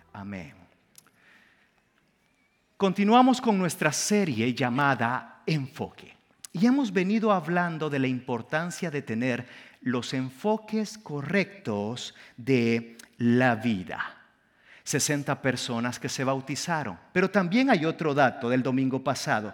Amén. Continuamos con nuestra serie llamada Enfoque. Y hemos venido hablando de la importancia de tener los enfoques correctos de la vida. 60 personas que se bautizaron. Pero también hay otro dato del domingo pasado.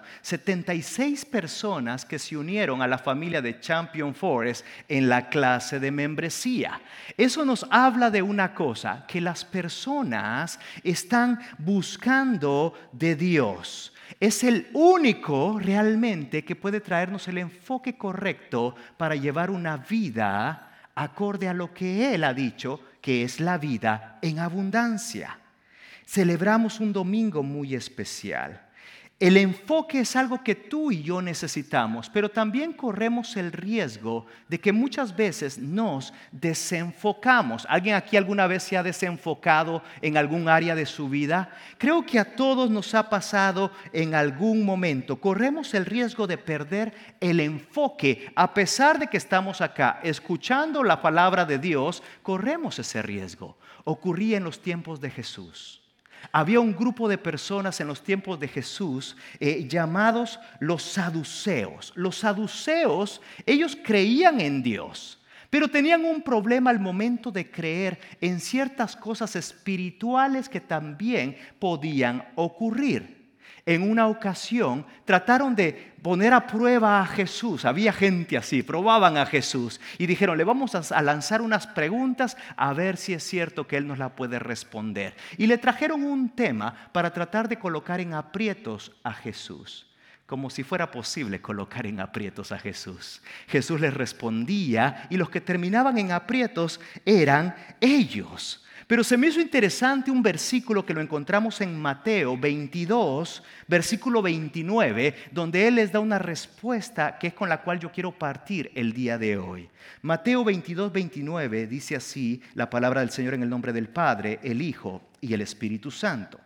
76 personas que se unieron a la familia de Champion Forest en la clase de membresía. Eso nos habla de una cosa, que las personas están buscando de Dios. Es el único realmente que puede traernos el enfoque correcto para llevar una vida acorde a lo que Él ha dicho, que es la vida en abundancia. Celebramos un domingo muy especial. El enfoque es algo que tú y yo necesitamos, pero también corremos el riesgo de que muchas veces nos desenfocamos. ¿Alguien aquí alguna vez se ha desenfocado en algún área de su vida? Creo que a todos nos ha pasado en algún momento. Corremos el riesgo de perder el enfoque. A pesar de que estamos acá escuchando la palabra de Dios, corremos ese riesgo. Ocurría en los tiempos de Jesús. Había un grupo de personas en los tiempos de Jesús llamados los saduceos. Los saduceos, ellos creían en Dios, pero tenían un problema al momento de creer en ciertas cosas espirituales que también podían ocurrir. En una ocasión trataron de poner a prueba a Jesús. Había gente así, probaban a Jesús y dijeron, le vamos a lanzar unas preguntas a ver si es cierto que Él nos la puede responder. Y le trajeron un tema para tratar de colocar en aprietos a Jesús. Como si fuera posible colocar en aprietos a Jesús. Jesús les respondía y los que terminaban en aprietos eran ellos. Pero se me hizo interesante un versículo que lo encontramos en Mateo 22, versículo 29, donde Él les da una respuesta que es con la cual yo quiero partir el día de hoy. Mateo 22, 29 dice así la palabra del Señor en el nombre del Padre, el Hijo y el Espíritu Santo.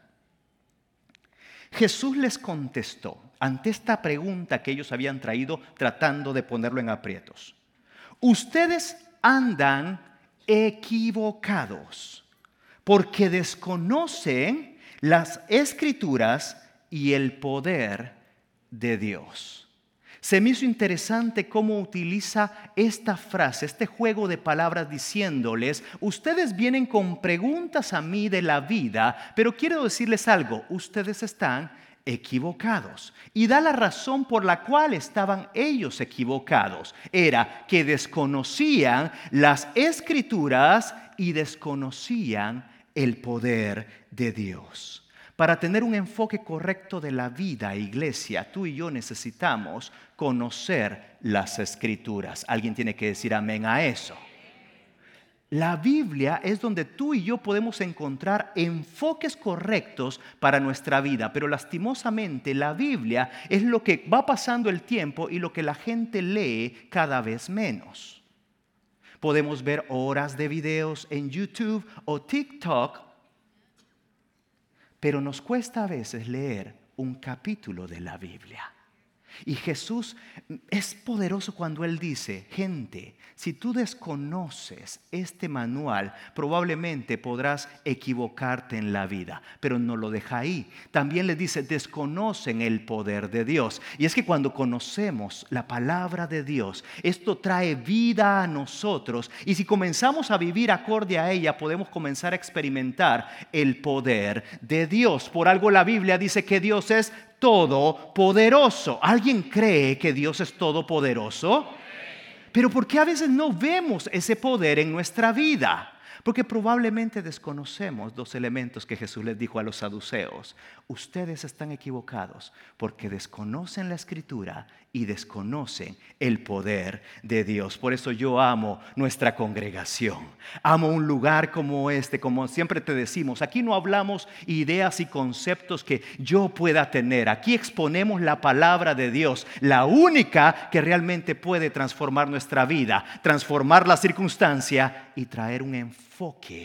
Jesús les contestó ante esta pregunta que ellos habían traído tratando de ponerlo en aprietos. Ustedes andan equivocados, porque desconocen las Escrituras y el poder de Dios. Se me hizo interesante cómo utiliza esta frase, este juego de palabras diciéndoles, ustedes vienen con preguntas a mí de la vida, pero quiero decirles algo, ustedes están equivocados. Y da la razón por la cual estaban ellos equivocados. Era que desconocían las Escrituras y desconocían el poder de Dios. Para tener un enfoque correcto de la vida, iglesia, tú y yo necesitamos conocer las Escrituras. Alguien tiene que decir amén a eso. La Biblia es donde tú y yo podemos encontrar enfoques correctos para nuestra vida, pero lastimosamente la Biblia es lo que va pasando el tiempo y lo que la gente lee cada vez menos. Podemos ver horas de videos en YouTube o TikTok, pero nos cuesta a veces leer un capítulo de la Biblia. Y Jesús es poderoso cuando Él dice, gente, si tú desconoces este manual, probablemente podrás equivocarte en la vida, pero no lo deja ahí. También le dice, desconocen el poder de Dios. Y es que cuando conocemos la palabra de Dios, esto trae vida a nosotros. Y si comenzamos a vivir acorde a ella, podemos comenzar a experimentar el poder de Dios. Por algo la Biblia dice que Dios es todopoderoso. ¿Alguien cree que Dios es todopoderoso? Pero ¿por qué a veces no vemos ese poder en nuestra vida? Porque probablemente desconocemos dos elementos que Jesús les dijo a los saduceos. Ustedes están equivocados porque desconocen la Escritura y desconocen el poder de Dios. Por eso yo amo nuestra congregación. Amo un lugar como este, como siempre te decimos. Aquí no hablamos ideas y conceptos que yo pueda tener. Aquí exponemos la palabra de Dios, la única que realmente puede transformar nuestra vida, transformar la circunstancia y traer un enfoque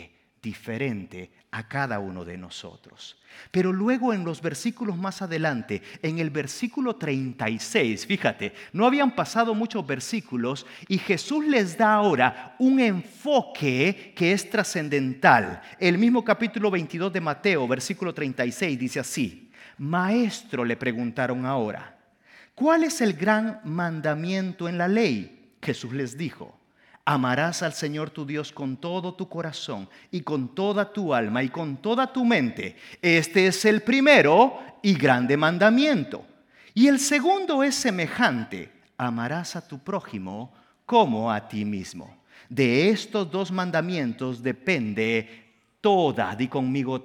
diferente a cada uno de nosotros. Pero luego en los versículos más adelante, en el versículo 36, fíjate, no habían pasado muchos versículos y Jesús les da ahora un enfoque que es trascendental. El mismo capítulo 22 de Mateo, versículo 36, dice así: Maestro, le preguntaron ahora, ¿cuál es el gran mandamiento en la ley? Jesús les dijo: amarás al Señor tu Dios con todo tu corazón y con toda tu alma y con toda tu mente. Este es el primero y grande mandamiento. Y el segundo es semejante: amarás a tu prójimo como a ti mismo. De estos dos mandamientos depende toda, di conmigo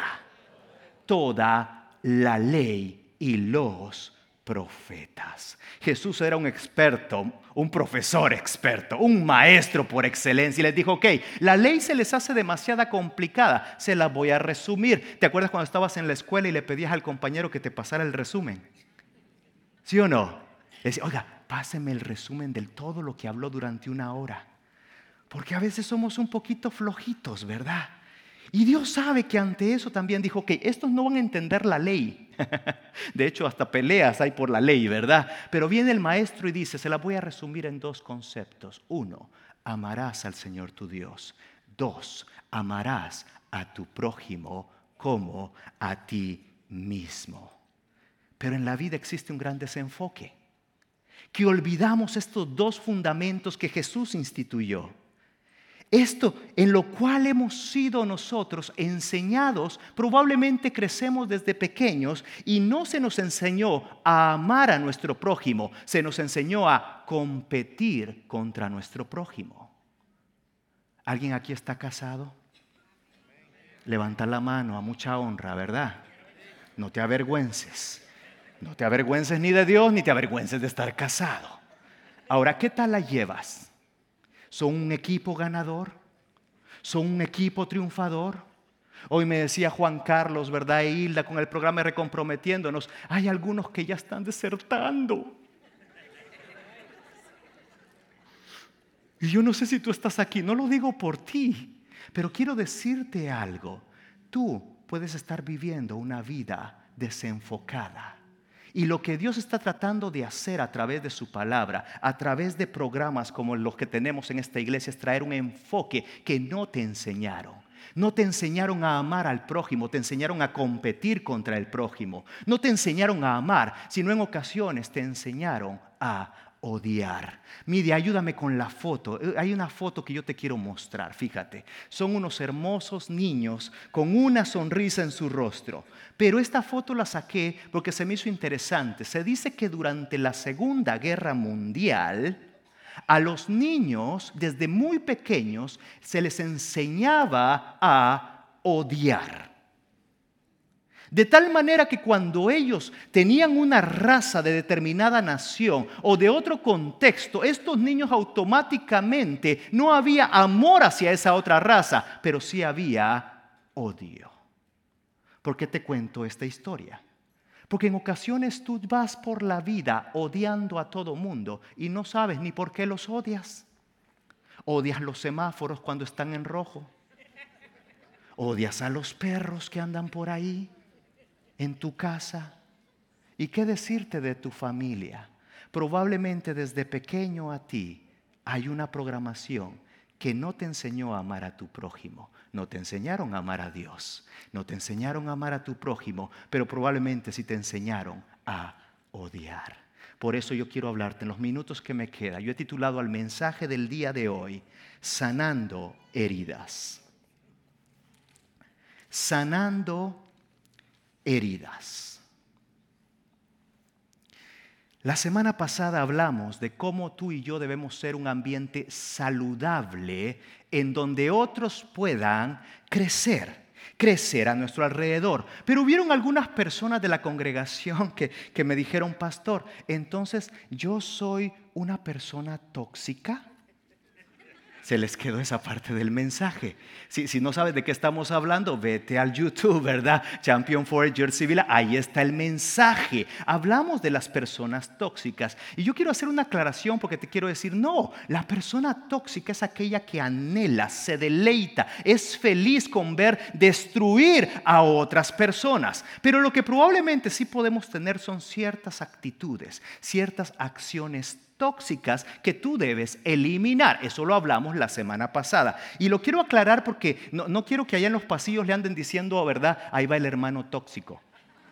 toda la ley y los profetas. Jesús era un experto, un profesor experto, un maestro por excelencia, y les dijo: ok, la ley se les hace demasiado complicada, se la voy a resumir. ¿Te acuerdas cuando estabas en la escuela y le pedías al compañero que te pasara el resumen? ¿Sí o no? Le decía: oiga, páseme el resumen de todo lo que habló durante una hora. Porque a veces somos un poquito flojitos, ¿verdad? Y Dios sabe que ante eso también dijo: ok, estos no van a entender la ley. De hecho, hasta peleas hay por la ley, ¿verdad? Pero viene el maestro y dice: se la voy a resumir en dos conceptos. 1, amarás al Señor tu Dios. 2, amarás a tu prójimo como a ti mismo. Pero en la vida existe un gran desenfoque, que olvidamos estos dos fundamentos que Jesús instituyó. Esto en lo cual hemos sido nosotros enseñados, probablemente crecemos desde pequeños y no se nos enseñó a amar a nuestro prójimo, se nos enseñó a competir contra nuestro prójimo. ¿Alguien aquí está casado? Levanta la mano, a mucha honra, ¿verdad? No te avergüences. No te avergüences ni de Dios, ni te avergüences de estar casado. Ahora, ¿qué tal la llevas? ¿Son un equipo ganador? ¿Son un equipo triunfador? Hoy me decía Juan Carlos, ¿verdad? E Hilda, con el programa Recomprometiéndonos, hay algunos que ya están desertando. Y yo no sé si tú estás aquí, no lo digo por ti, pero quiero decirte algo. Tú puedes estar viviendo una vida desenfocada. Y lo que Dios está tratando de hacer a través de su palabra, a través de programas como los que tenemos en esta iglesia, es traer un enfoque que no te enseñaron. No te enseñaron a amar al prójimo, te enseñaron a competir contra el prójimo. No te enseñaron a amar, sino en ocasiones te enseñaron a odiar. Mire, ayúdame con la foto. Hay una foto que yo te quiero mostrar, fíjate. Son unos hermosos niños con una sonrisa en su rostro. Pero esta foto la saqué porque se me hizo interesante. Se dice que durante la Segunda Guerra Mundial, a los niños desde muy pequeños se les enseñaba a odiar. De tal manera que cuando ellos tenían una raza de determinada nación o de otro contexto, estos niños automáticamente no había amor hacia esa otra raza, pero sí había odio. ¿Por qué te cuento esta historia? Porque en ocasiones tú vas por la vida odiando a todo mundo y no sabes ni por qué los odias. Odias los semáforos cuando están en rojo. Odias a los perros que andan por ahí en tu casa. ¿Y qué decirte de tu familia? Probablemente desde pequeño a ti hay una programación que no te enseñó a amar a tu prójimo. No te enseñaron a amar a Dios. No te enseñaron a amar a tu prójimo, pero probablemente sí te enseñaron a odiar. Por eso yo quiero hablarte en los minutos que me quedan. Yo he titulado al mensaje del día de hoy: Sanando heridas. Sanando heridas. La semana pasada hablamos de cómo tú y yo debemos ser un ambiente saludable en donde otros puedan crecer a nuestro alrededor. Pero hubieron algunas personas de la congregación que me dijeron: pastor, entonces yo soy una persona tóxica. Se les quedó esa parte del mensaje. Si no sabes de qué estamos hablando, vete al YouTube, ¿verdad? Champion for Jersey Villa, ahí está el mensaje. Hablamos de las personas tóxicas. Y yo quiero hacer una aclaración porque te quiero decir, no, la persona tóxica es aquella que anhela, se deleita, es feliz con ver destruir a otras personas. Pero lo que probablemente sí podemos tener son ciertas actitudes, ciertas acciones tóxicas que tú debes eliminar. Eso lo hablamos la semana pasada. Y lo quiero aclarar porque no quiero que allá en los pasillos le anden diciendo, ¿verdad? Ahí va el hermano tóxico.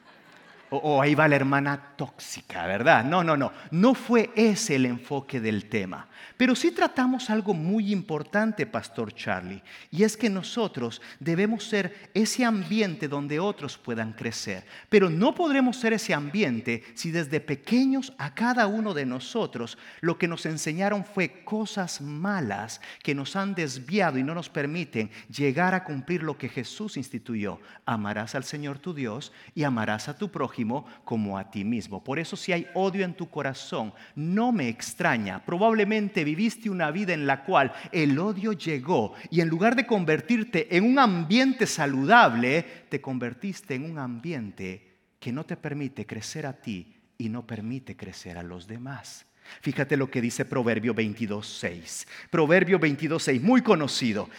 O ahí va la hermana tóxica, ¿verdad? No fue ese el enfoque del tema. Pero sí tratamos algo muy importante, Pastor Charlie, y es que nosotros debemos ser ese ambiente donde otros puedan crecer. Pero no podremos ser ese ambiente si desde pequeños a cada uno de nosotros lo que nos enseñaron fue cosas malas que nos han desviado y no nos permiten llegar a cumplir lo que Jesús instituyó. Amarás al Señor tu Dios y amarás a tu prójimo como a ti mismo. Por eso si hay odio en tu corazón, no me extraña. Probablemente viviste una vida en la cual el odio llegó y en lugar de convertirte en un ambiente saludable, te convertiste en un ambiente que no te permite crecer a ti y no permite crecer a los demás. Fíjate lo que dice Proverbio 22:6. Proverbio 22:6, muy conocido.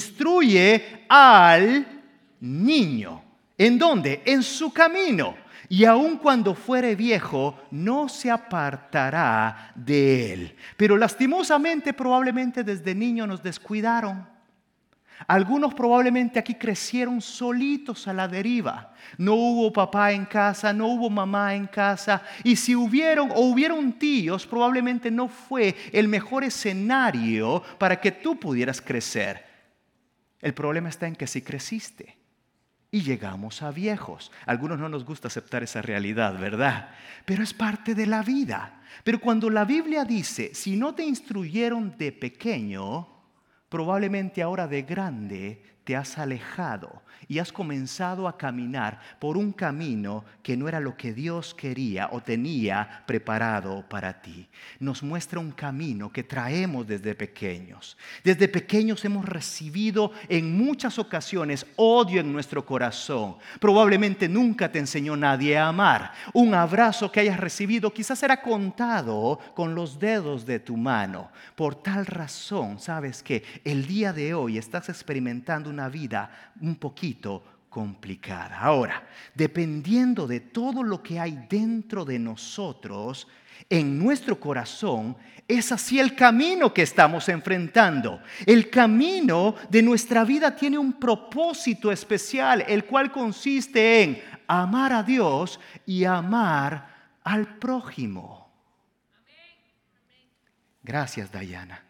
Instruye al niño. ¿En dónde? En su camino. Y aun cuando fuere viejo, no se apartará de él. Pero lastimosamente, probablemente desde niño nos descuidaron. Algunos probablemente aquí crecieron solitos a la deriva. No hubo papá en casa, no hubo mamá en casa. Y si hubieron tíos, probablemente no fue el mejor escenario para que tú pudieras crecer. El problema está en que si creciste y llegamos a viejos. A algunos no nos gusta aceptar esa realidad, ¿verdad? Pero es parte de la vida. Pero cuando la Biblia dice, si no te instruyeron de pequeño, probablemente ahora de grande te has alejado y has comenzado a caminar por un camino que no era lo que Dios quería o tenía preparado para ti. Nos muestra un camino que traemos desde pequeños. Desde pequeños hemos recibido en muchas ocasiones odio en nuestro corazón. Probablemente nunca te enseñó nadie a amar. Un abrazo que hayas recibido quizás era contado con los dedos de tu mano. Por tal razón, sabes que el día de hoy estás experimentando una vida un poquito complicada. Ahora, dependiendo de todo lo que hay dentro de nosotros, en nuestro corazón, es así el camino que estamos enfrentando. El camino de nuestra vida tiene un propósito especial, el cual consiste en amar a Dios y amar al prójimo. Gracias, Dayana.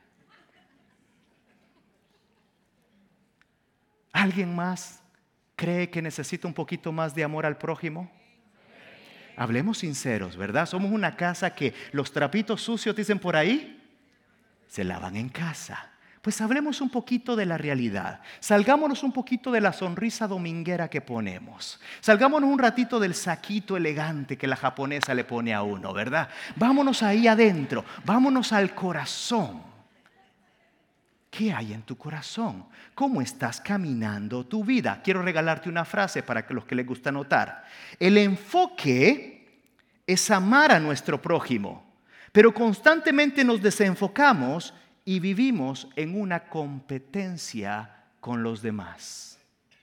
¿Alguien más cree que necesita un poquito más de amor al prójimo? Hablemos sinceros, ¿verdad? Somos una casa que los trapitos sucios, dicen por ahí, se lavan en casa. Pues hablemos un poquito de la realidad. Salgámonos un poquito de la sonrisa dominguera que ponemos. Salgámonos un ratito del saquito elegante que la japonesa le pone a uno, ¿verdad? Vámonos ahí adentro, vámonos al corazón. ¿Qué hay en tu corazón? ¿Cómo estás caminando tu vida? Quiero regalarte una frase para que los que les gusta anotar. El enfoque es amar a nuestro prójimo, pero constantemente nos desenfocamos y vivimos en una competencia con los demás.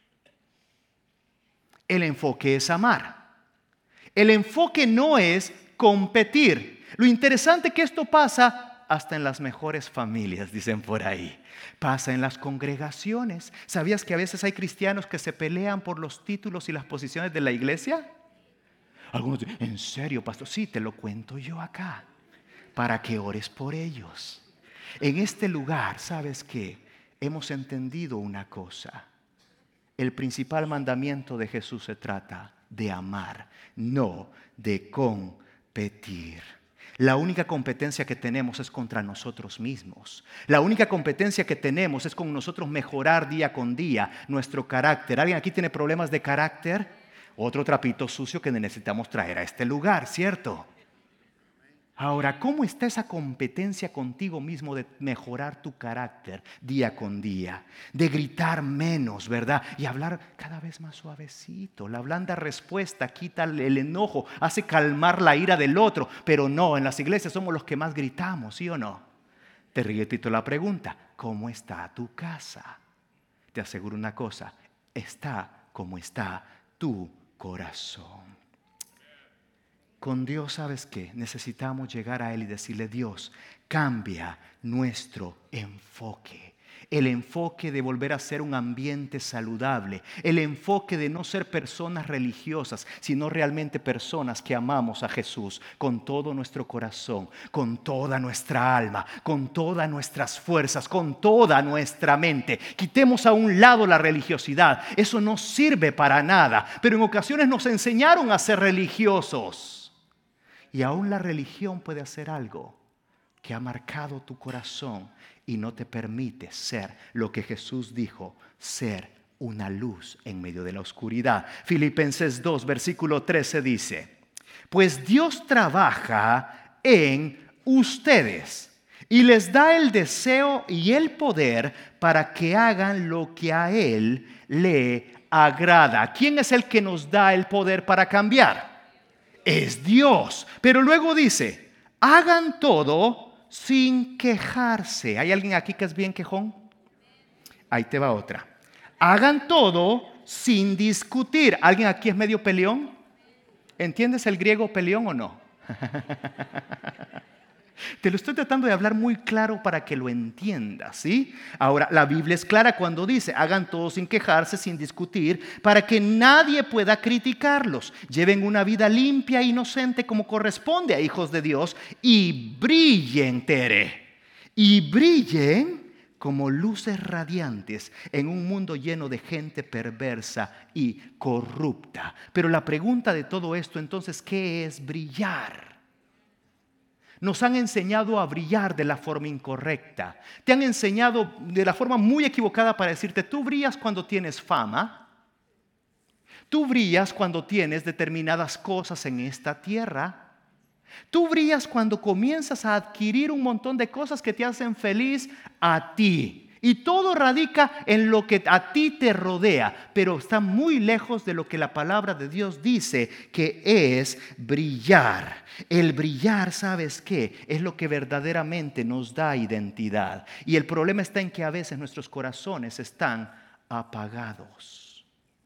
El enfoque es amar. El enfoque no es competir. Lo interesante es que esto pasa hasta en las mejores familias, dicen por ahí. Pasa en las congregaciones. ¿Sabías que a veces hay cristianos que se pelean por los títulos y las posiciones de la iglesia? Algunos dicen, ¿en serio, pastor? Sí, te lo cuento yo acá, para que ores por ellos. En este lugar, ¿sabes qué? Hemos entendido una cosa. El principal mandamiento de Jesús se trata de amar, no de competir. La única competencia que tenemos es contra nosotros mismos. La única competencia que tenemos es con nosotros mejorar día con día nuestro carácter. ¿Alguien aquí tiene problemas de carácter? Otro trapito sucio que necesitamos traer a este lugar, ¿cierto? Ahora, ¿cómo está esa competencia contigo mismo de mejorar tu carácter día con día? De gritar menos, ¿verdad? Y hablar cada vez más suavecito. La blanda respuesta quita el enojo, hace calmar la ira del otro. Pero no, en las iglesias somos los que más gritamos, ¿sí o no? Te repito la pregunta, ¿cómo está tu casa? Te aseguro una cosa, está como está tu corazón. Con Dios, ¿sabes qué? Necesitamos llegar a Él y decirle: Dios, cambia nuestro enfoque. El enfoque de volver a ser un ambiente saludable. El enfoque de no ser personas religiosas, sino realmente personas que amamos a Jesús con todo nuestro corazón, con toda nuestra alma, con todas nuestras fuerzas, con toda nuestra mente. Quitemos a un lado la religiosidad. Eso no sirve para nada. Pero en ocasiones nos enseñaron a ser religiosos. Y aún la religión puede hacer algo que ha marcado tu corazón y no te permite ser lo que Jesús dijo, ser una luz en medio de la oscuridad. Filipenses 2, versículo 13 dice: pues Dios trabaja en ustedes y les da el deseo y el poder para que hagan lo que a Él le agrada. ¿Quién es el que nos da el poder para cambiar? Es Dios. Pero luego dice: hagan todo sin quejarse. ¿Hay alguien aquí que es bien quejón? Ahí te va otra. Hagan todo sin discutir. ¿Alguien aquí es medio peleón? ¿Entiendes el griego peleón o no? Te lo estoy tratando de hablar muy claro para que lo entiendas, ¿sí? Ahora, la Biblia es clara cuando dice: hagan todo sin quejarse, sin discutir, para que nadie pueda criticarlos. Lleven una vida limpia e inocente como corresponde a hijos de Dios y brillen, y brillen como luces radiantes en un mundo lleno de gente perversa y corrupta. Pero la pregunta de todo esto entonces, ¿qué es brillar? Nos han enseñado a brillar de la forma incorrecta. Te han enseñado de la forma muy equivocada para decirte: tú brillas cuando tienes fama. Tú brillas cuando tienes determinadas cosas en esta tierra. Tú brillas cuando comienzas a adquirir un montón de cosas que te hacen feliz a ti. Y todo radica en lo que a ti te rodea, pero está muy lejos de lo que la palabra de Dios dice que es brillar. El brillar, ¿sabes qué? Es lo que verdaderamente nos da identidad. Y el problema está en que a veces nuestros corazones están apagados.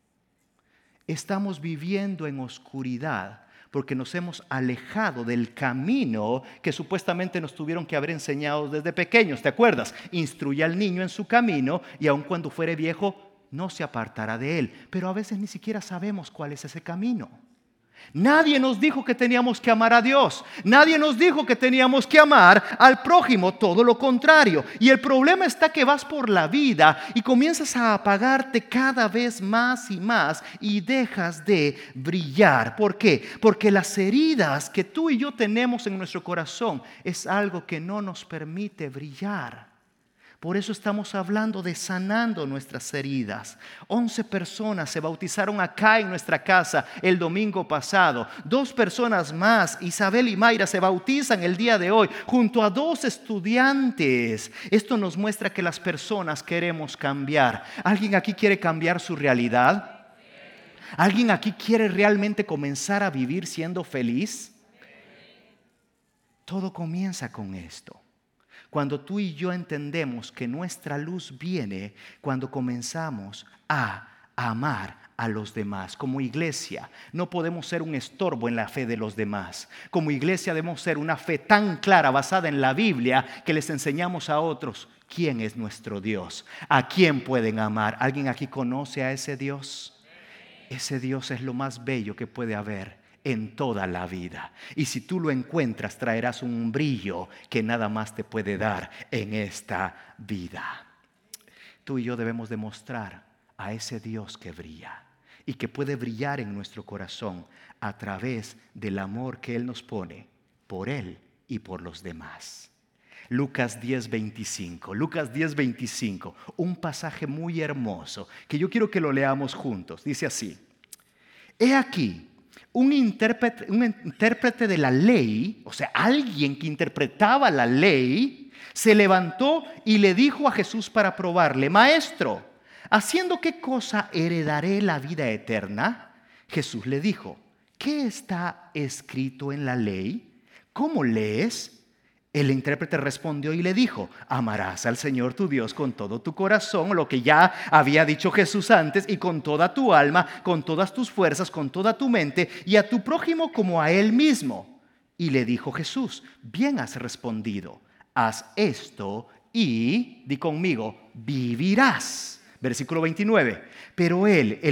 Estamos viviendo en oscuridad porque nos hemos alejado del camino que supuestamente nos tuvieron que haber enseñado desde pequeños. ¿Te acuerdas? Instruye al niño en su camino y aun cuando fuere viejo no se apartará de él. Pero a veces ni siquiera sabemos cuál es ese camino. Nadie nos dijo que teníamos que amar a Dios. Nadie nos dijo que teníamos que amar al prójimo, todo lo contrario. Y el problema está que vas por la vida y comienzas a apagarte cada vez más y más y dejas de brillar. ¿Por qué? Porque las heridas que tú y yo tenemos en nuestro corazón es algo que no nos permite brillar. Por eso estamos hablando de sanando nuestras heridas. 11 personas se bautizaron acá en nuestra casa el domingo pasado. 2 personas más, Isabel y Mayra, se bautizan el día de hoy junto a 2 estudiantes. Esto nos muestra que las personas queremos cambiar. ¿Alguien aquí quiere cambiar su realidad? ¿Alguien aquí quiere realmente comenzar a vivir siendo feliz? Todo comienza con esto. Cuando tú y yo entendemos que nuestra luz viene cuando comenzamos a amar a los demás. Como iglesia no podemos ser un estorbo en la fe de los demás. Como iglesia debemos ser una fe tan clara basada en la Biblia que les enseñamos a otros quién es nuestro Dios, a quién pueden amar. ¿Alguien aquí conoce a ese Dios? Ese Dios es lo más bello que puede haber en toda la vida. Y si tú lo encuentras, traerás un brillo que nada más te puede dar en esta vida. Tú y yo debemos demostrar a ese Dios que brilla y que puede brillar en nuestro corazón a través del amor que Él nos pone por Él y por los demás. Lucas 10:25. Lucas 10:25, un pasaje muy hermoso que yo quiero que lo leamos juntos. Dice así: He aquí, un intérprete de la ley, o sea, alguien que interpretaba la ley, se levantó y le dijo a Jesús para probarle: Maestro, ¿haciendo qué cosa heredaré la vida eterna? Jesús le dijo: ¿qué está escrito en la ley? ¿Cómo lees? El intérprete respondió y le dijo: amarás al Señor tu Dios con todo tu corazón, lo que ya había dicho Jesús antes, y con toda tu alma, con todas tus fuerzas, con toda tu mente, y a tu prójimo como a él mismo. Y le dijo Jesús: bien has respondido, haz esto y, di conmigo, vivirás. Versículo 29. Pero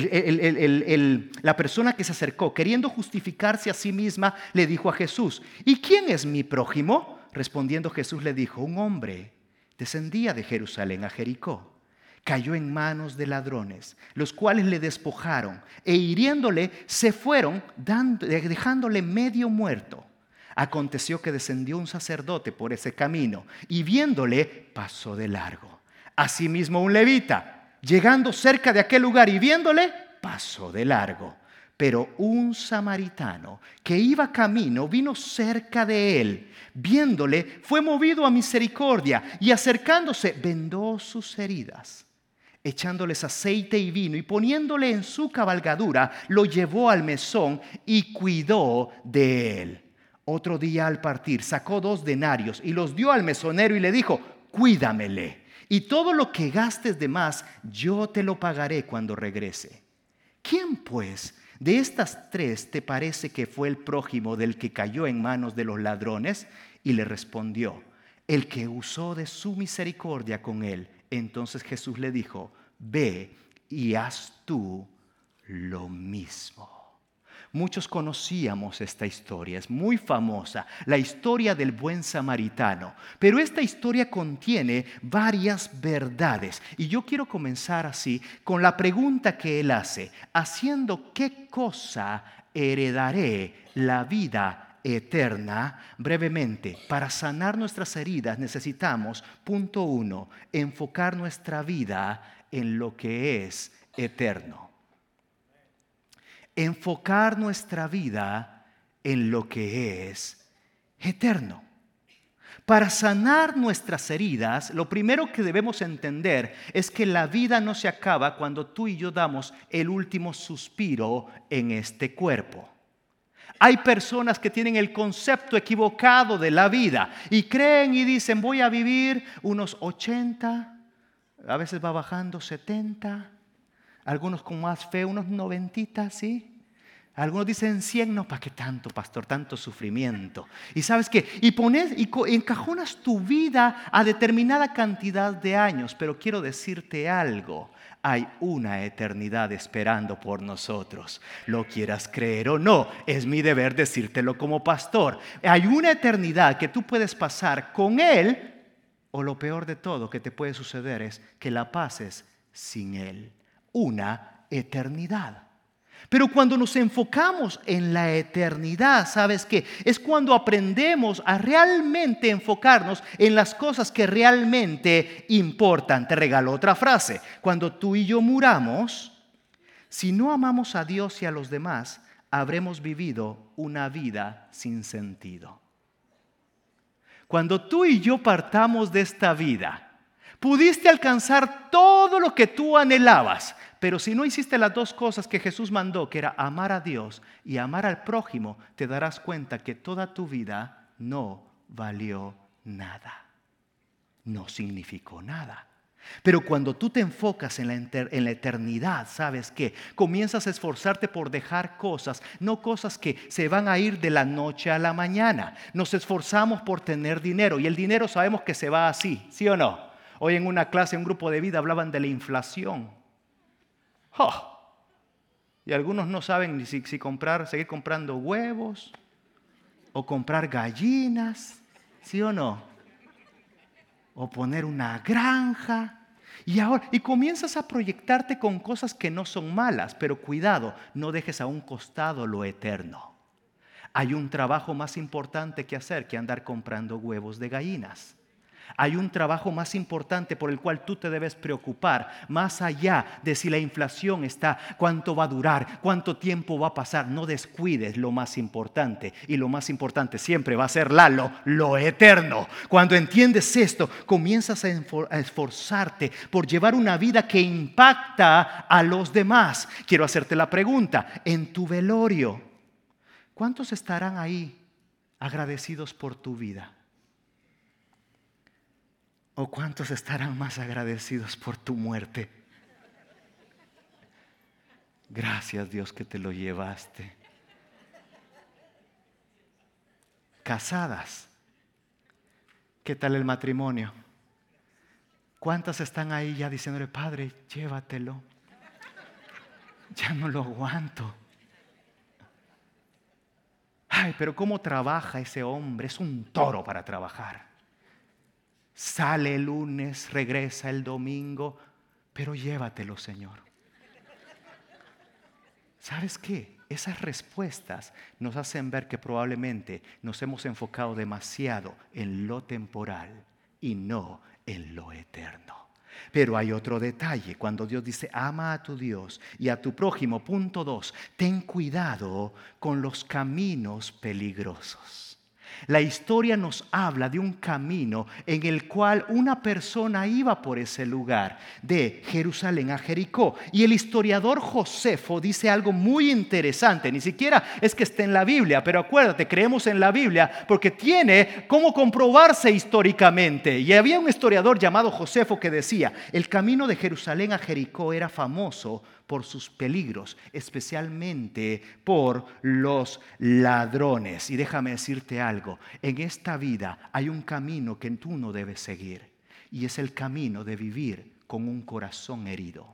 la persona que se acercó, queriendo justificarse a sí misma, le dijo a Jesús: ¿y quién es mi prójimo? Respondiendo Jesús le dijo: un hombre descendía de Jerusalén a Jericó. Cayó en manos de ladrones, los cuales le despojaron e hiriéndole se fueron, dejándole medio muerto. Aconteció que descendió un sacerdote por ese camino y viéndole pasó de largo. Asimismo un levita, llegando cerca de aquel lugar y viéndole, pasó de largo. Pero un samaritano que iba camino vino cerca de él. Viéndole, fue movido a misericordia y acercándose, vendó sus heridas. Echándoles aceite y vino y poniéndole en su cabalgadura, lo llevó al mesón y cuidó de él. Otro día al partir sacó 2 denarios y los dio al mesonero y le dijo: cuídamele, y todo lo que gastes de más yo te lo pagaré cuando regrese. ¿Quién pues de estas 3 te parece que fue el prójimo del que cayó en manos de los ladrones? Y le respondió: el que usó de su misericordia con él. Entonces Jesús le dijo: ve y haz tú lo mismo. Muchos conocíamos esta historia, es muy famosa, la historia del buen samaritano. Pero esta historia contiene varias verdades. Y yo quiero comenzar así con la pregunta que él hace: ¿haciendo qué cosa heredaré la vida eterna? Brevemente, para sanar nuestras heridas necesitamos, punto 1, enfocar nuestra vida en lo que es eterno. Enfocar nuestra vida en lo que es eterno. Para sanar nuestras heridas, lo primero que debemos entender es que la vida no se acaba cuando tú y yo damos el último suspiro en este cuerpo. Hay personas que tienen el concepto equivocado de la vida y creen y dicen: voy a vivir unos 80, a veces va bajando 70, algunos con más fe, unos 90, ¿sí? Algunos dicen 100, no, ¿para qué tanto, pastor? Tanto sufrimiento. ¿Y sabes qué? Y encajonas tu vida a determinada cantidad de años, pero quiero decirte algo. Hay una eternidad esperando por nosotros. Lo quieras creer o no, es mi deber decírtelo como pastor. Hay una eternidad que tú puedes pasar con Él, o lo peor de todo que te puede suceder es que la pases sin Él. Una eternidad. Pero cuando nos enfocamos en la eternidad, ¿sabes qué? Es cuando aprendemos a realmente enfocarnos en las cosas que realmente importan. Te regalo otra frase. Cuando tú y yo muramos, si no amamos a Dios y a los demás, habremos vivido una vida sin sentido. Cuando tú y yo partamos de esta vida, pudiste alcanzar todo lo que tú anhelabas. Pero si no hiciste las 2 cosas que Jesús mandó, que era amar a Dios y amar al prójimo, te darás cuenta que toda tu vida no valió nada. No significó nada. Pero cuando tú te enfocas en la eternidad, ¿sabes qué? Comienzas a esforzarte por dejar cosas, no cosas que se van a ir de la noche a la mañana. Nos esforzamos por tener dinero y el dinero sabemos que se va así, ¿sí o no? Hoy en una clase, un grupo de vida hablaban de la inflación. Oh, y algunos no saben ni si seguir comprando huevos o comprar gallinas, ¿sí o no? O poner una granja. Y comienzas a proyectarte con cosas que no son malas, pero cuidado, no dejes a un costado lo eterno. Hay un trabajo más importante que hacer que andar comprando huevos de gallinas. Hay un trabajo más importante por el cual tú te debes preocupar, más allá de si la inflación está, cuánto va a durar, cuánto tiempo va a pasar. No descuides lo más importante, y lo más importante siempre va a ser lo eterno. Cuando entiendes esto, comienzas a esforzarte por llevar una vida que impacta a los demás. Quiero hacerte la pregunta: en tu velorio, ¿cuántos estarán ahí agradecidos por tu vida? ¿O cuántos estarán más agradecidos por tu muerte? Gracias, Dios, que te lo llevaste. Casadas, ¿qué tal el matrimonio? ¿Cuántas están ahí ya diciéndole: Padre, llévatelo? Ya no lo aguanto. Ay, pero ¿cómo trabaja ese hombre? Es un toro para trabajar. Sale el lunes, regresa el domingo, pero llévatelo, Señor. ¿Sabes qué? Esas respuestas nos hacen ver que probablemente nos hemos enfocado demasiado en lo temporal y no en lo eterno. Pero hay otro detalle. Cuando Dios dice: ama a tu Dios y a tu prójimo, punto 2, ten cuidado con los caminos peligrosos. La historia nos habla de un camino en el cual una persona iba por ese lugar, de Jerusalén a Jericó. Y el historiador Josefo dice algo muy interesante. Ni siquiera es que esté en la Biblia, pero acuérdate, creemos en la Biblia porque tiene cómo comprobarse históricamente. Y había un historiador llamado Josefo que decía: el camino de Jerusalén a Jericó era famoso por sus peligros, especialmente por los ladrones. Y déjame decirte algo: en esta vida hay un camino que tú no debes seguir, y es el camino de vivir con un corazón herido.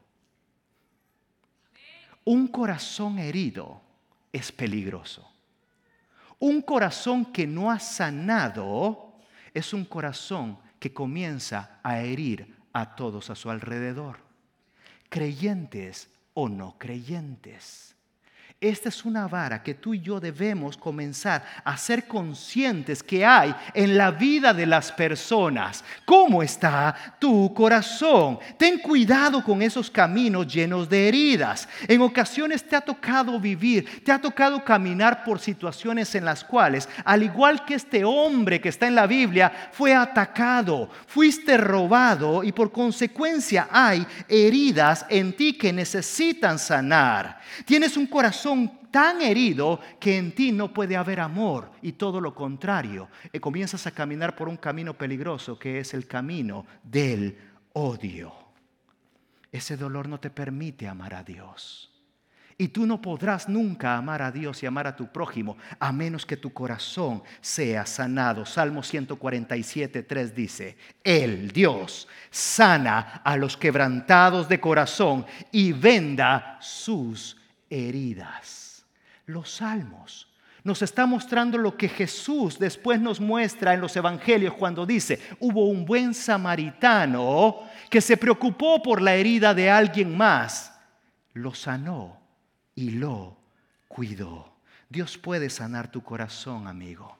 Un corazón herido es peligroso. Un corazón que no ha sanado es un corazón que comienza a herir a todos a su alrededor, creyentes o no creyentes. Esta es una vara que tú y yo debemos comenzar a ser conscientes que hay en la vida de las personas. ¿Cómo está tu corazón? Ten cuidado con esos caminos llenos de heridas. En ocasiones te ha tocado vivir, te ha tocado caminar por situaciones en las cuales, al igual que este hombre que está en la Biblia, fue atacado, fuiste robado, y por consecuencia hay heridas en ti que necesitan sanar. Tienes un corazón tan herido que en ti no puede haber amor, y todo lo contrario, comienzas a caminar por un camino peligroso que es el camino del odio. Ese dolor no te permite amar a Dios, y tú no podrás nunca amar a Dios y amar a tu prójimo a menos que tu corazón sea sanado. Salmo 147:3 dice: el Dios sana a los quebrantados de corazón y venda sus heridas. Los salmos nos está mostrando lo que Jesús después nos muestra en los evangelios cuando dice: hubo un buen samaritano que se preocupó por la herida de alguien más, lo sanó y lo cuidó. Dios puede sanar tu corazón, amigo.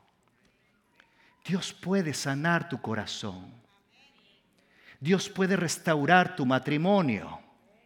Dios puede sanar tu corazón. Dios puede restaurar tu matrimonio.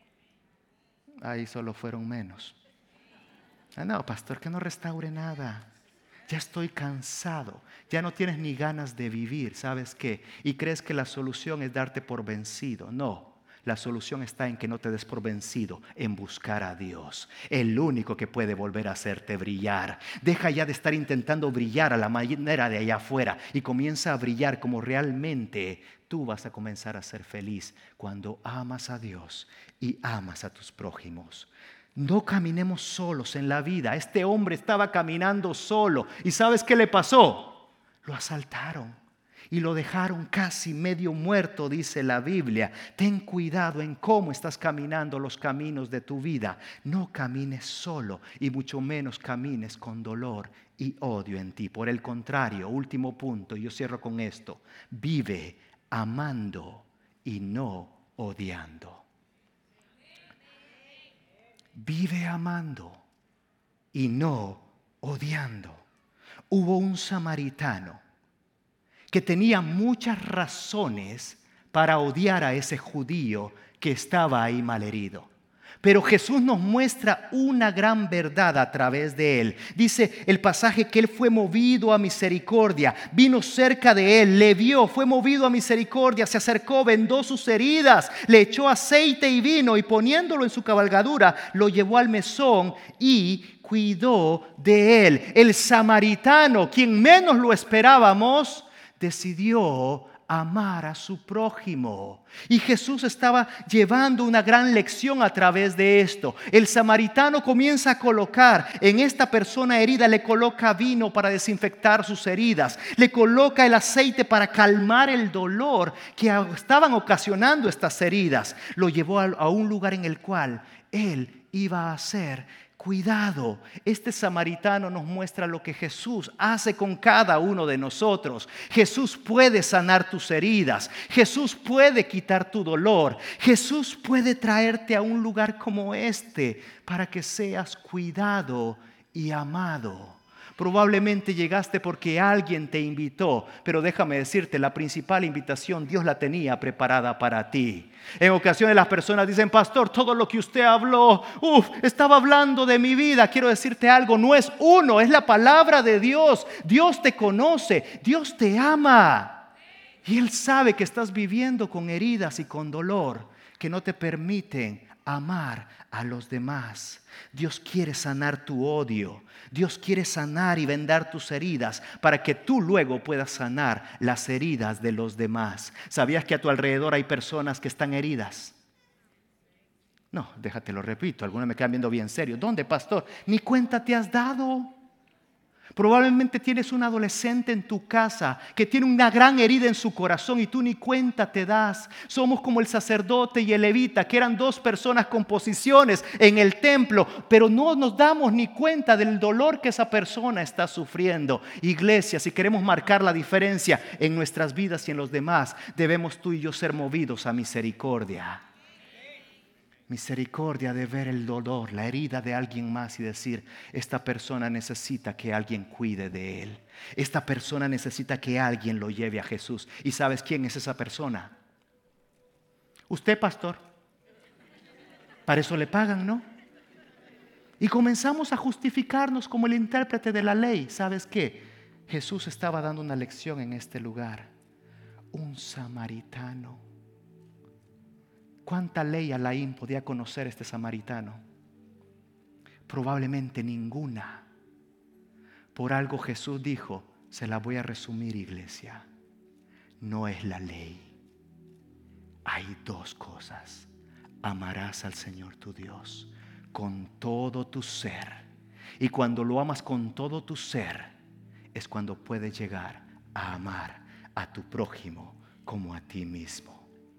Ahí solo fueron menos. No, pastor, que no restaure nada. Ya estoy cansado. Ya no tienes ni ganas de vivir. ¿Sabes qué? Y crees que la solución es darte por vencido. No, la solución está en que no te des por vencido, en buscar a Dios, el único que puede volver a hacerte brillar. Deja ya de estar intentando brillar a la manera de allá afuera y comienza a brillar como realmente tú vas a comenzar a ser feliz cuando amas a Dios y amas a tus prójimos. No caminemos solos en la vida. Este hombre estaba caminando solo. ¿Y sabes qué le pasó? Lo asaltaron y lo dejaron casi medio muerto, dice la Biblia. Ten cuidado en cómo estás caminando los caminos de tu vida. No camines solo, y mucho menos camines con dolor y odio en ti. Por el contrario, último punto, yo cierro con esto: vive amando y no odiando. Vive amando y no odiando. Hubo un samaritano que tenía muchas razones para odiar a ese judío que estaba ahí malherido. Pero Jesús nos muestra una gran verdad a través de él. Dice el pasaje que él fue movido a misericordia, vino cerca de él, le vio, fue movido a misericordia, se acercó, vendó sus heridas, le echó aceite y vino y poniéndolo en su cabalgadura, lo llevó al mesón y cuidó de él. El samaritano, quien menos lo esperábamos, decidió amar a su prójimo. Y Jesús estaba llevando una gran lección a través de esto. El samaritano comienza a colocar en esta persona herida, le coloca vino para desinfectar sus heridas, le coloca el aceite para calmar el dolor que estaban ocasionando estas heridas. Lo llevó a un lugar en el cual él iba a ser cuidado. Este samaritano nos muestra lo que Jesús hace con cada uno de nosotros. Jesús puede sanar tus heridas. Jesús puede quitar tu dolor. Jesús puede traerte a un lugar como este para que seas cuidado y amado. Probablemente llegaste porque alguien te invitó, pero déjame decirte, la principal invitación Dios la tenía preparada para ti. En ocasiones las personas dicen: pastor, todo lo que usted habló, estaba hablando de mi vida. Quiero decirte algo, no es uno, es la palabra de Dios. Dios te conoce, Dios te ama. Y Él sabe que estás viviendo con heridas y con dolor que no te permiten amar a los demás. Dios quiere sanar tu odio. Dios quiere sanar y vendar tus heridas para que tú luego puedas sanar las heridas de los demás. ¿Sabías que a tu alrededor hay personas que están heridas? No, déjate lo repito, algunos me quedan viendo bien serio. ¿Dónde, pastor? Ni cuenta te has dado. Probablemente tienes un adolescente en tu casa que tiene una gran herida en su corazón y tú ni cuenta te das. Somos como el sacerdote y el levita, que eran dos personas con posiciones en el templo, pero no nos damos ni cuenta del dolor que esa persona está sufriendo. Iglesia, si queremos marcar la diferencia en nuestras vidas y en los demás, debemos tú y yo ser movidos a misericordia. Misericordia de ver el dolor, la herida de alguien más y decir: esta persona necesita que alguien cuide de él. Esta persona necesita que alguien lo lleve a Jesús. ¿Y sabes quién es esa persona? Usted, pastor. Para eso le pagan, ¿no? Y comenzamos a justificarnos como el intérprete de la ley. ¿Sabes qué? Jesús estaba dando una lección en este lugar. Un samaritano. ¿Cuánta ley Alain podía conocer este samaritano? Probablemente ninguna. Por algo Jesús dijo: se la voy a resumir, iglesia. No es la ley. Hay dos cosas. Amarás al Señor tu Dios con todo tu ser. Y cuando lo amas con todo tu ser, es cuando puedes llegar a amar a tu prójimo como a ti mismo.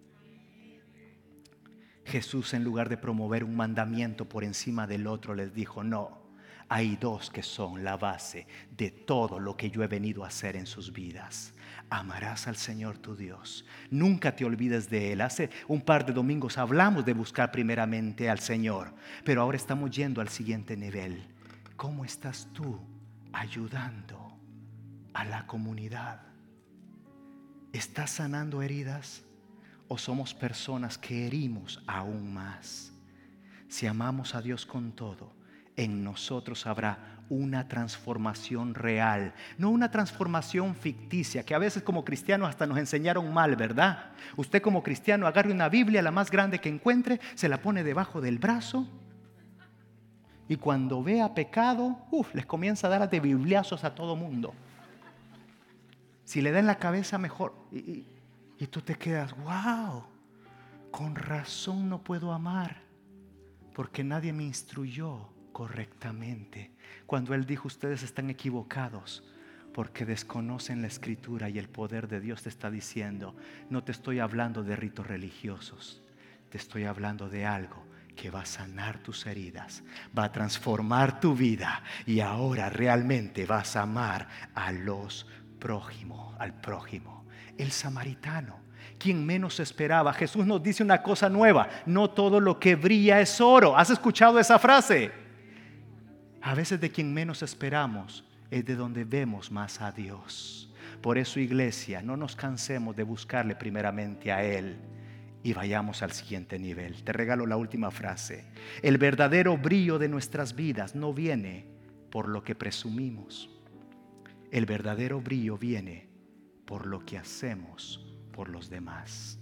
Jesús, en lugar de promover un mandamiento por encima del otro, les dijo: no, hay dos que son la base de todo lo que yo he venido a hacer en sus vidas. Amarás al Señor tu Dios. Nunca te olvides de Él. Hace un par de domingos hablamos de buscar primeramente al Señor, pero ahora estamos yendo al siguiente nivel. ¿Cómo estás tú ayudando a la comunidad? ¿Estás sanando heridas? ¿O somos personas que herimos aún más? Si amamos a Dios con todo, en nosotros habrá una transformación real, no una transformación ficticia, que a veces como cristianos hasta nos enseñaron mal, ¿verdad? Usted como cristiano agarre una Biblia, la más grande que encuentre, se la pone debajo del brazo y cuando vea pecado, les comienza a dar de bibliazos a todo mundo. Si le da en la cabeza, mejor. Y tú te quedas: wow, con razón no puedo amar, porque nadie me instruyó correctamente. Cuando Él dijo: ustedes están equivocados porque desconocen la Escritura, y el poder de Dios te está diciendo: no te estoy hablando de ritos religiosos, te estoy hablando de algo que va a sanar tus heridas, va a transformar tu vida, y ahora realmente vas a amar a los prójimos, al prójimo. El samaritano, quien menos esperaba. Jesús nos dice una cosa nueva: no todo lo que brilla es oro. ¿Has escuchado esa frase? A veces de quien menos esperamos es de donde vemos más a Dios. Por eso, iglesia, no nos cansemos de buscarle primeramente a Él y vayamos al siguiente nivel. Te regalo la última frase. El verdadero brillo de nuestras vidas no viene por lo que presumimos. El verdadero brillo viene por lo que hacemos por los demás.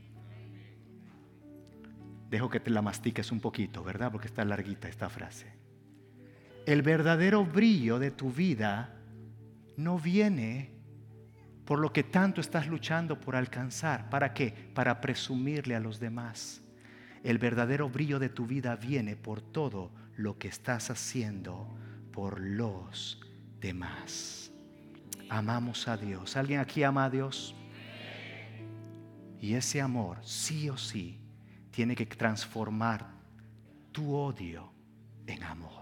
Dejo que te la mastiques un poquito, ¿verdad? Porque está larguita esta frase. El verdadero brillo de tu vida no viene por lo que tanto estás luchando por alcanzar. ¿Para qué? Para presumirle a los demás. El verdadero brillo de tu vida viene por todo lo que estás haciendo por los demás. Amamos a Dios. ¿Alguien aquí ama a Dios? Y ese amor, sí o sí, tiene que transformar tu odio en amor.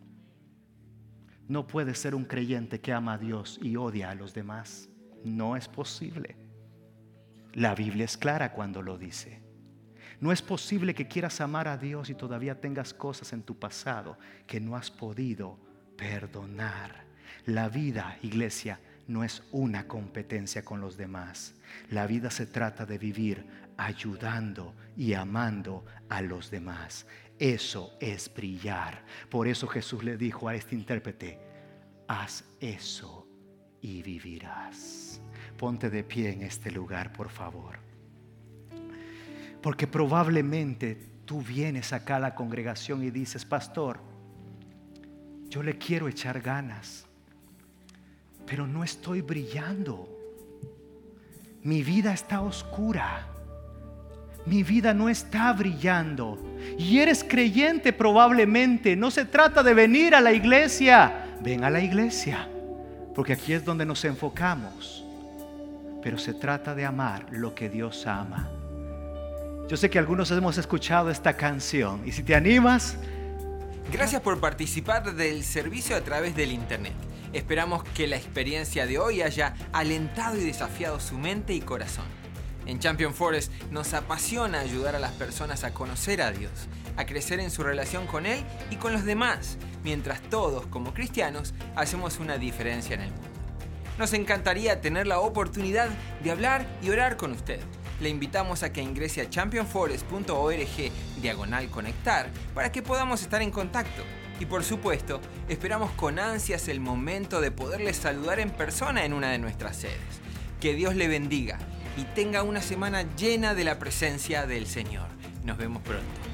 No puedes ser un creyente que ama a Dios y odia a los demás. No es posible. La Biblia es clara cuando lo dice. No es posible que quieras amar a Dios y todavía tengas cosas en tu pasado que no has podido perdonar. La vida, iglesia, no es una competencia con los demás. La vida se trata de vivir ayudando y amando a los demás. Eso es brillar. Por eso Jesús le dijo a este intérprete: haz eso y vivirás. Ponte de pie en este lugar, por favor. Porque probablemente tú vienes acá a la congregación y dices: pastor, yo le quiero echar ganas, pero no estoy brillando. Mi vida está oscura. Mi vida no está brillando. Y eres creyente probablemente. No se trata de venir a la iglesia. Ven a la iglesia, porque aquí es donde nos enfocamos. Pero se trata de amar lo que Dios ama. Yo sé que algunos hemos escuchado esta canción, y si te animas. Gracias por participar del servicio a través del internet. Esperamos que la experiencia de hoy haya alentado y desafiado su mente y corazón. En Champion Forest nos apasiona ayudar a las personas a conocer a Dios, a crecer en su relación con Él y con los demás, mientras todos, como cristianos, hacemos una diferencia en el mundo. Nos encantaría tener la oportunidad de hablar y orar con usted. Le invitamos a que ingrese a championforest.org/conectar para que podamos estar en contacto. Y por supuesto, esperamos con ansias el momento de poderle saludar en persona en una de nuestras sedes. Que Dios le bendiga y tenga una semana llena de la presencia del Señor. Nos vemos pronto.